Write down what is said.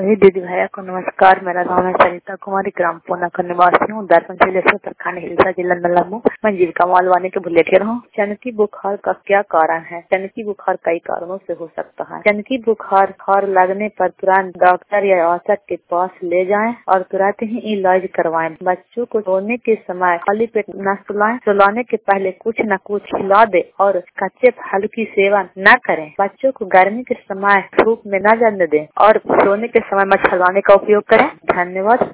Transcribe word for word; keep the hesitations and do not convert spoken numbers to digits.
सभी दीदी भैया को नमस्कार। मेरा नाम है सरिता कुमारी, ग्राम पूना का निवासी हूँ। दर्पण जिले से प्रखंड हिलसा जिला नलमो। मैं जीविका मालवानी के बुलेटिन हूँ। चनकी बुखार का क्या कारण है? चनकी बुखार कई कारणों से हो सकता है। चनकी बुखार बुखार लगने पर तुरंत डॉक्टर या औषध के पास ले जाएं और तुरंत ही इलाज करवाएं। बच्चों को सोने के समय खाली पेट न सुलाएं। सुलाने के पहले कुछ न कुछ खिला दे और कच्चे फल की सेवन न करें। बच्चों को गर्मी के समय धूप में न जाने दें और सोने के समय मच्छरदानी का उपयोग करें। धन्यवाद।